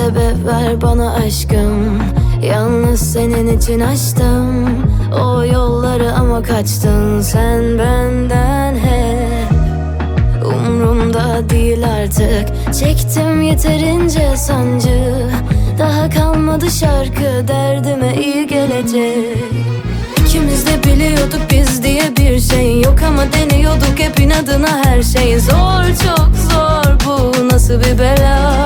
sebep ver bana aşkım. Yalnız senin için açtım o yolları ama kaçtın sen benden hep. Umrumda değil artık, çektim yeterince sancı. Daha kalmadı şarkı derdime iyi gelecek. İkimiz de biliyorduk biz diye bir şey yok ama deniyorduk hep inadına her şey. Zor, çok zor, bu nasıl bir bela.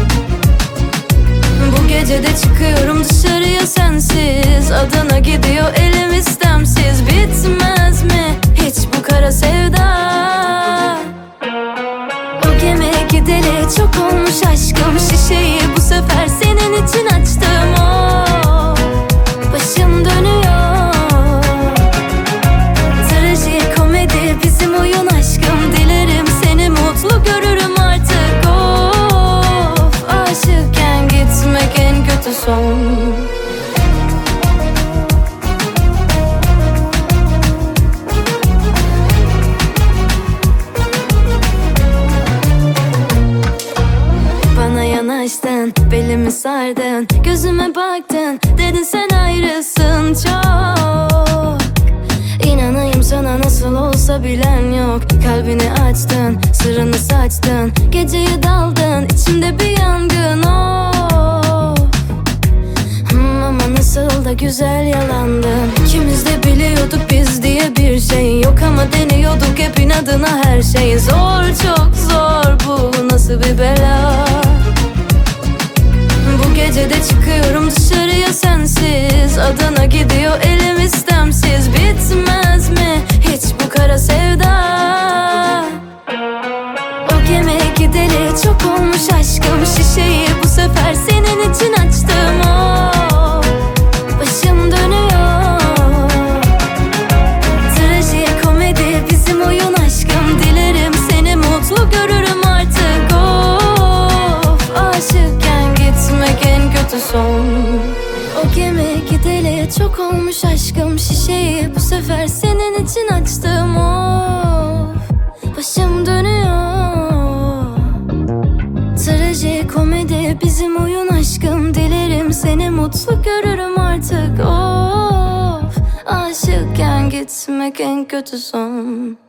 Bu gece de çıkıyorum dışarıya sensiz, adına gidiyor elim istemsiz. Bitmez mi hiç bu kara sevda? O gemi gideli çok olmuş aşkım, şişeyi bu sefer senin için açtım. Oh, başım dönüyor. Trajikomedi bizim oyun aşkım, dilerim seni mutlu görürüm artık. Of, aşıkken gitmek en kötü son. Bana yanaştın, belimi sardın, gözüme baktın, dedin sen ayrısın çok. İnanayım sana nasıl olsa bilen yok. Kalbini açtın, sırrını saçtın, geceye daldın, içimde bir yangın. Oh, ama nasıl da güzel yalandın. İkimiz de biliyorduk biz diye bir şey yok ama deniyorduk hep inadına her şey. Zor, çok zor, bu nasıl bir bela. Bu gece de çıkıyorum dışarıya sensiz, adına gidiyor elim istemsiz. Bitmez mi hiç bu kara sevda? O gemi gideli çok olmuş aşkım, şişeyi bu sefer senin için açtım. Oh, başım dönüyor. Trajikomedi bizim oyun aşkım, dilerim seni mutlu görürüm artık. Of, aşıkken gitmek en kötü son. O gemi gideli çok olmuş aşkım, şişeyi bu sefer senin için açtım. Of, başım dönüyor. Trajikomedi bizim oyun aşkım, dilerim seni mutlu görürüm artık. Of, aşıkken gitmek en kötü son.